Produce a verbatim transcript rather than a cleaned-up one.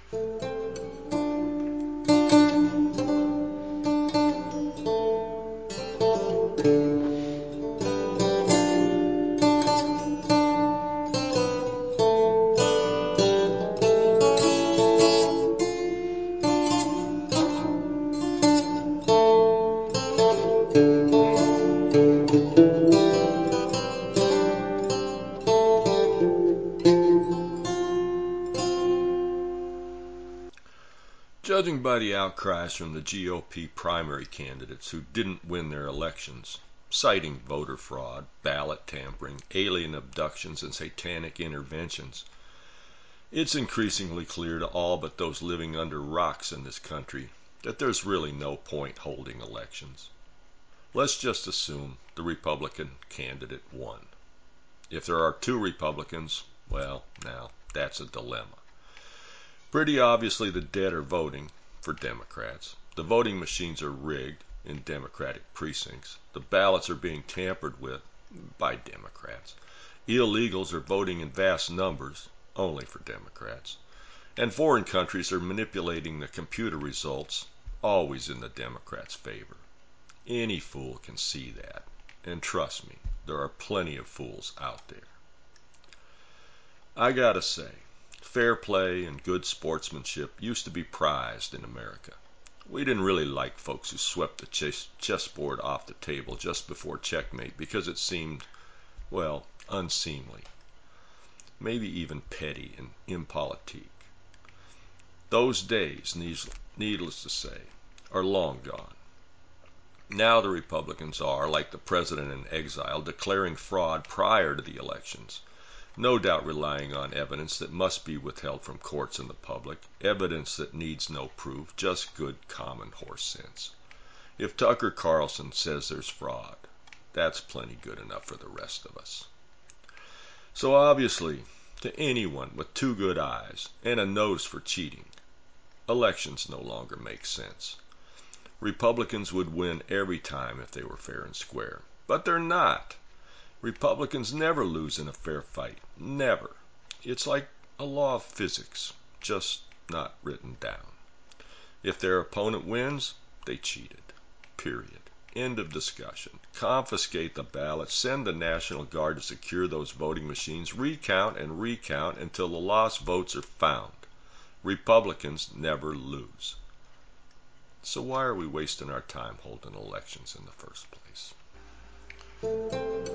Judging by the outcries from the G O P primary candidates who didn't win their elections, citing voter fraud, ballot tampering, alien abductions, and satanic interventions, it's increasingly clear to all but those living under rocks in this country that there's really no point holding elections. Let's just assume the Republican candidate won. If there are two Republicans, well, now that's a dilemma. Pretty obviously the dead are voting for Democrats. The voting machines are rigged in Democratic precincts. The ballots are being tampered with by Democrats. Illegals are voting in vast numbers only for Democrats. And foreign countries are manipulating the computer results always in the Democrats' favor. Any fool can see that. And trust me, there are plenty of fools out there. I gotta say, fair play and good sportsmanship used to be prized in America. We didn't really like folks who swept the chess chessboard off the table just before checkmate because it seemed, well, unseemly, maybe even petty and impolitique. Those days, needless to say, are long gone. Now the Republicans are, like the president in exile, declaring fraud prior to the elections. No doubt relying on evidence that must be withheld from courts and the public, evidence that needs no proof, just good common horse sense. If Tucker Carlson says there's fraud, that's plenty good enough for the rest of us. So obviously, to anyone with two good eyes and a nose for cheating, elections no longer make sense. Republicans would win every time if they were fair and square, but they're not. Republicans never lose in a fair fight. Never. It's like a law of physics, just not written down. If their opponent wins, they cheated. Period. End of discussion. Confiscate the ballots, send the National Guard to secure those voting machines, recount and recount until the lost votes are found. Republicans never lose. So why are we wasting our time holding elections in the first place?